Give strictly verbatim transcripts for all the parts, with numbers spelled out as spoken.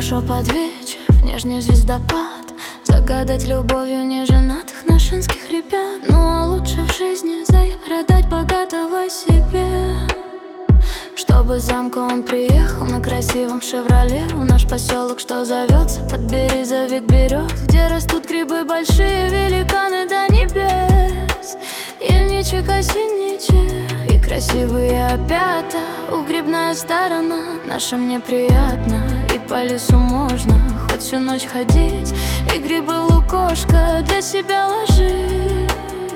хорошо под вечер, в нежный звездопад, загадать любовью неженатых нашинских ребят. Ну а лучше в жизни заиграть богатого себе, чтобы замка он приехал на красивом «Шевроле» в наш поселок, что зовется под березовик берез, где растут грибы большие, великаны до небес. Ельничек, осенничек и красивые опята. Угребная сторона наша мне приятна, и по лесу можно хоть всю ночь ходить, и грибы лукошко для себя ложить.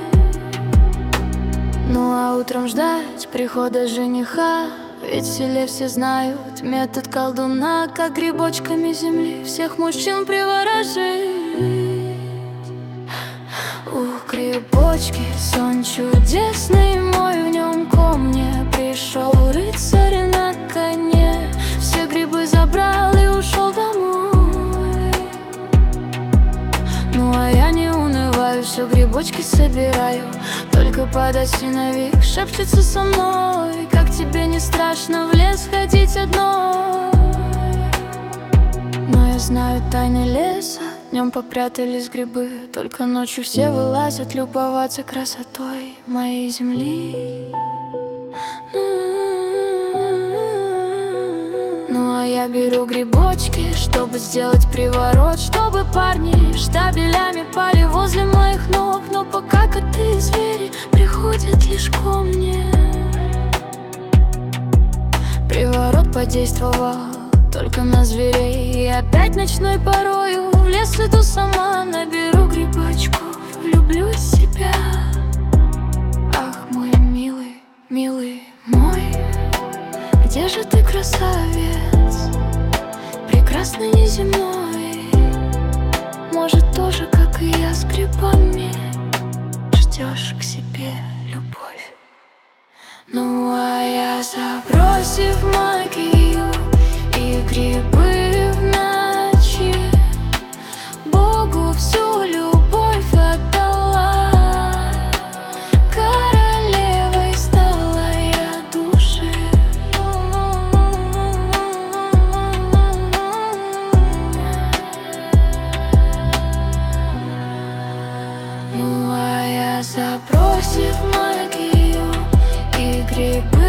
Ну а утром ждать прихода жениха, ведь в селе все знают метод колдуна, как грибочками земли всех мужчин приворожить. Ух, грибочки, сон чудесный мой, в нем ко мне пришел рыцарь на коне, все грибы забрал и ушел домой. Ну а я не унываю, все грибочки собираю, только под осиновик шепчется со мной: как тебе не страшно в лес ходить одной? Но я знаю тайны леса, днем попрятались грибы, только ночью все вылазят любоваться красотой моей земли. Ну а я беру грибочки, чтобы сделать приворот, чтобы парни штабелями пали возле моих ног. Но пока коты и звери приходят лишь ко мне, приворот подействовал только на зверей, и опять ночной порою в лес иду сама, наберу грибочков, влюблюсь в себя. Ах, мой милый, милый мой, где же ты, красавец, прекрасный неземной? Может, тоже, как и я, с грибами ждешь к себе любовь? Ну а я, забросив магию и грибы в ночи, Богу всю любовь отдала, королевой стала я души. Ну а я, забросив магию и грибы